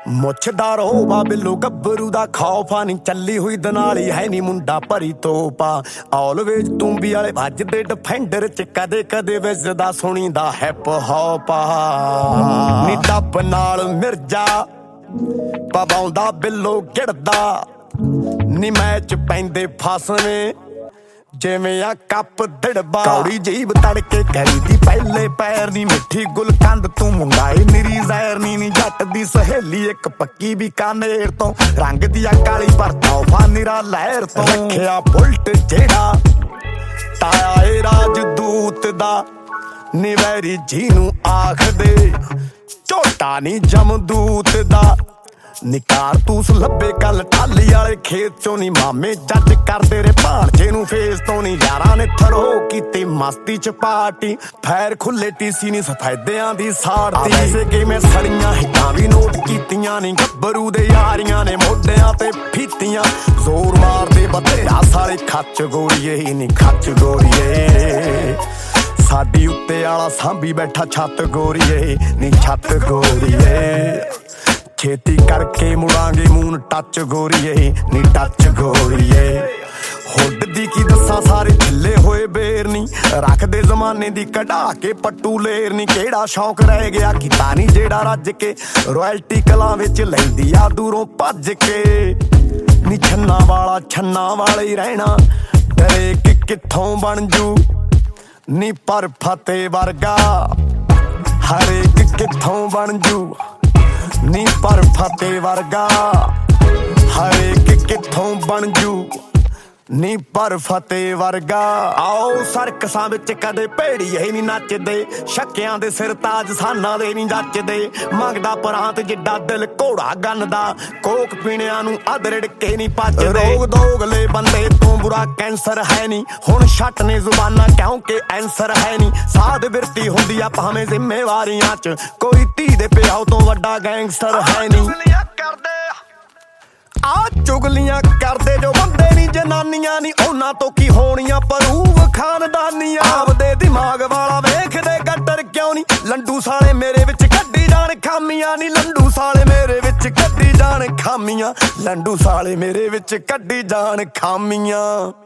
ਮੁੱਛਦਾਰ ਹੋਵਾ ਬਿੱਲੋ ਗੱਭਰੂ ਦਾ ਖੌਫਾ ਨੀ ਚੱਲੀ ਹੋਈ ਦਨਾਲੀ ਹੈ ਨੀ ਮੁੰਡਾ ਭਰੀ ਤੋਪਾ ਆਲਵੇਜ ਤੂੰਬੀ ਵਾਲੇ ਵੱਜਦੇ ਡਿਫੈਂਡਰ ਚ ਕਦੇ ਕਦੇ ਵੱਜਦਾ ਸੁਣੀਦਾ ਹਿਪ ਹੌਪਾ ਨੀ ਟੱਪ ਨਾਲ ਮਿਰਜਾ ਪਵਾਉਂਦਾ ਬਿੱਲੋ ਗਿੜਦਾ ਨੀ ਮੈਚ ਪੈਂਦੇ ਫਸਵੇਂ ਜਿਵੇਂ ਆ ਕੱਪ ਦੜਬਾ ਕੌੜੀ ਜੀਬ ਤੜਕੇ ਕਰੀ ਦੀ ਪਹਿਲੇ ਪੈਰ ਨੀ ਮਿੱਠੀ ਗੁਲਕੰਦ ਤੂੰ ਮੁੰਡਾਏ ਨਿਰੀ ਜ਼ਹਿਰ ਨੀ ਜੱਟ ਦੀ ਸਹੇਲੀ ਇੱਕ ਪੱਕੀ ਬੀਕਾਨੇਰ ਤੋਂ ਰੰਗ ਦੀਆਂ ਕਾਲੀ ਪਰ ਤੋਹਫਾ ਨਿਰਾ ਲਹਿਰ ਤੋਂ ਰੱਖਿਆ ਬੁਲਟ ਜਿਹੜਾ ਤਾਇਆ ਏ ਰਾਜਦੂਤ ਦਾ ਨਿਵੈਰੀ ਜੀ ਨੂੰ ਆਖਦੇ ਝੋਟਾ ਨੀ ਜਮਦੂਤ ਦਾ ਨਿਕਾਰ ਤੂਸ ਲੱਭੇ ਕੱਲ ਟਾਲੀ ਵਾਲੇ ਖੇਤ ਚੋਂ ਨੀ ਮਾਮੇ ਜੱਜ ਕਰਦੇ ਰੇ ਭਾਣਜੇ ਨੂੰ ਫੇਸ ਤੋਂ ਨੀ ਯਾਰਾਂ ਨੇ ਥਰੋ ਕੀਤੀ ਮਸਤੀ ਚ ਪਾਰਟੀ ਫੈਰ ਖੁੱਲੇ ਟੀਸੀ ਨੀ ਸਫੈਦਿਆਂ ਦੀ ਸਾੜਤੀ ਐਸੇ ਕਿਵੇਂ ਸੜੀਆਂ ਹਿੱਟਾਂ ਵੀ ਨੋਟ ਕੀਤੀਆਂ ਨੀ ਗੱਭਰੂ ਦੇ ਯਾਰੀਆਂ ਨੇ ਮੋਢਿਆਂ ਤੇ ਫੀਤੀਆਂ ਜ਼ੋਰ ਮਾਰਦੇ ਬਥੇਰਾ ਸਾਲੇ ਖੱਚ ਗੋਰੀਏ ਨੀ ਖੱਚ ਗੋਰੀਏ ਸਾਡੀ ਉੱਤੇ ਆਲਾ ਸਾਂਭੀ ਬੈਠਾ ਛੱਤ ਗੋਰੀਏ ਨੀ ਛੱਤ ਗੋਰੀਏ ਛੇਤੀ ਕਰਕੇ ਮੁੜਾਂਗੇ ਮੂਨ ਟੱਚ ਗੋਰੀਏ ਨੀ ਟੱਚ ਗੋਰੀਏ ਹੁੱਡ ਦੀ ਕੀ ਦੱਸਾਂ ਸਾਰੇ ਢਿੱਲੇ ਹੋਏ ਬੇਰ ਨੀ ਰੱਖਦੇ ਜ਼ਮਾਨੇ ਦੀ ਕਢਾ ਕੇ ਪੱਟੂ ਲੇਰ ਨੀ ਕਿਹੜਾ ਸ਼ੌਂਕ ਰਹਿ ਗਿਆ ਕੀਤਾ ਨੀ ਜਿਹੜਾ ਰੱਜ ਕੇ ਰਾਇਲਟੀ ਕਲਾਂ ਵਿੱਚ ਲੈਂਦੀ ਆ ਦੂਰੋਂ ਭੱਜ ਕੇ ਨੀ ਛੰਨਾ ਵਾਲੇ ਹੀ ਰਹਿਣਾ ਡਰੇ ਕਿ ਕਿੱਥੋਂ ਬਣ ਜੂ ਨੀ ਪਰ ਫਤਿਹ ਵਰਗਾ ਹਰੇਕ ਕਿੱਥੋਂ ਬਣ ਜੂ ਨੀ ਪਰ ਫਤਿਹ ਵਰਗਾ ਹਰੇਕ ਕਿੱਥੋਂ ਬਣ ਜੂ ਨੀ ਪਰ ਫਤਿਹ ਵਰਗਾ ਆਓ ਸਰਕਸਾਂ ਵਿੱਚ ਕਦੇ ਭੇੜੀਏ ਨੀ ਨੱਚਦੇ ਸ਼ੱਕਿਆਂ ਦੇ ਸਿਰ ਤਾਜ ਸਾਨਾਂ ਦੇ ਨੀ ਜੱਚਦੇ ਮੰਗਦਾ ਪਰਾਂਤ ਜਿੱਡਾ ਦਿਲ ਘੋੜਾ ਗੰਨਦਾ ਕੋਕ ਪੀਣਿਆਂ ਨੂੰ ਅਧਰੜ ਕੇ ਨੀ ਭੱਜਦੇ ਰੋਗ ਦੋਗਲੇ ਬੰਦੇ ਤੋਂ ਬੁਰਾ ਕੈਂਸਰ ਹੈ ਨੀ ਹੁਣ ਛੱਟ ਨੇ ਜ਼ੁਬਾਨਾਂ ਕਿਉਂਕਿ ਐਂਸਰ ਹੈ ਨੀ ਸਾਧ ਬਿਰਤੀ ਹੁੰਦੀ ਆ ਭਾਵੇਂ ਜ਼ਿੰਮੇਵਾਰੀਆਂ ਚ ਕੋਈ ਧੀ ਦੇ ਪਿਓ ਤੋਂ ਵੱਡਾ ਗੈਂਗਸਟਰ ਹੈ ਨੀ ਆ ਚੁਗਲੀਆਂ ਕਰਦੇ ਜੋ ਬੰਦੇ ਨੀ ਜਨਾਨੀਆਂ ਨੀ ਉਹਨਾਂ ਤੋਂ ਕੀ ਹੋਣੀਆਂ ਪਰੂਵ ਖਾਨਦਾਨੀਆਂ ਆਪਦੇ ਦਿਮਾਗ ਵਾਲਾ ਵੇਖਦੇ ਗੱਟਰ ਕਿਉਂ ਨੀ ਲੰਡੂ ਸਾਲੇ ਮੇਰੇ ਵਿੱਚ ਕੱਢੀ ਜਾਣ ਖਾਮੀਆਂ ਨੀ ਲੰਡੂ ਸਾਲੇ ਮੇਰੇ ਵਿੱਚ ਕੱਢੀ ਜਾਣ ਖਾਮੀਆਂ ਲੰਡੂ ਸਾਲੇ ਮੇਰੇ ਵਿੱਚ ਕੱਢੀ ਜਾਣ ਖਾਮੀਆਂ।